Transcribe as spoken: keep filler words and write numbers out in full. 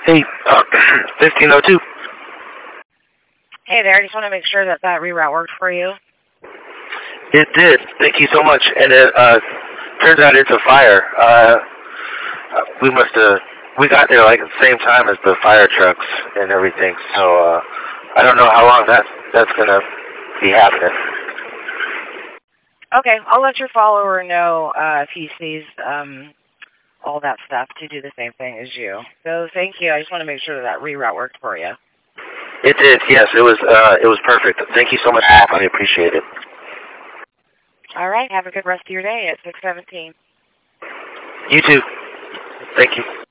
Hey, uh, fifteen oh two. Hey there, I just want to make sure that that reroute worked for you. It did. Thank you so much. And it uh, turns out it's a fire. Uh, we must have, we got there like at the same time as the fire trucks and everything. So uh, I don't know how long that that's gonna be happening. Okay, I'll let your follower know uh, if he sees um, all that stuff to do the same thing as you. So thank you. I just want to make sure that that reroute worked for you. It did. Yes, it was. Uh, it was perfect. Thank you so much. I appreciate it. All right. Have a good rest of your day at six seventeen. You too. Thank you.